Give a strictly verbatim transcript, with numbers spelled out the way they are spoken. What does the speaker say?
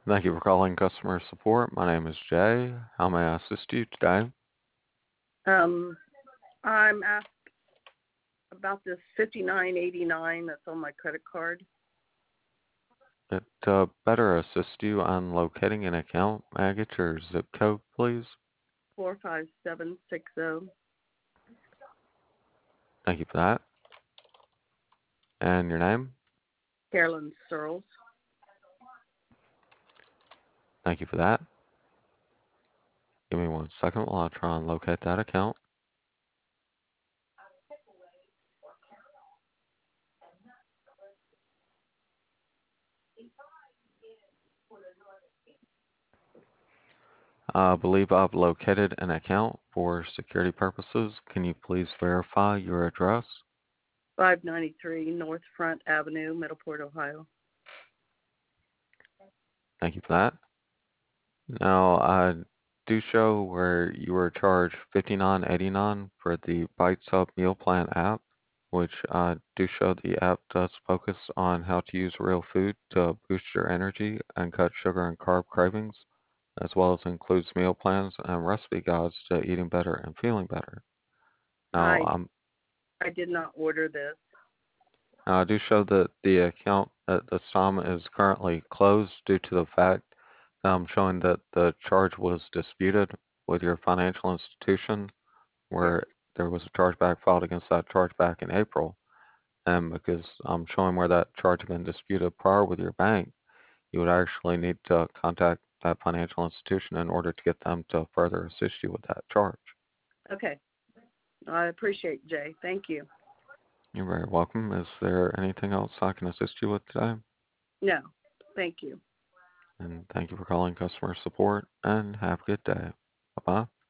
Thank you for calling customer support. My name is Jay. How may I assist you today? Um, I'm asked about this fifty-nine eighty-nine that's on my credit card. It uh, better assist you on locating an account. May I get your zip code, please? four five seven six zero. Thank you for that. And your name? Carolyn Searles. Thank you for that. Give me one second while I try and locate that account. I believe I've located an account for security purposes. Can you please verify your address? five ninety-three North Front Avenue, Middleport, Ohio. Thank you for that. Now, I do show where you were charged fifty-nine eighty-nine for the Bites Up Meal Plan app, which I do show the app does focus on how to use real food to boost your energy and cut sugar and carb cravings, as well as includes meal plans and recipe guides to eating better and feeling better. Now, I um, I did not order this. now I do show that the account at this time is currently closed due to the fact that I'm showing that the charge was disputed with your financial institution, Yes. where there was a chargeback filed against that chargeback in April. And because I'm showing where that charge had been disputed prior with your bank, you would actually need to contact that financial institution in order to get them to further assist you with that charge. Okay. I appreciate Jay. Thank you. You're very welcome. Is there anything else I can assist you with today? No. Thank you. And thank you for calling customer support and have a good day. Bye bye.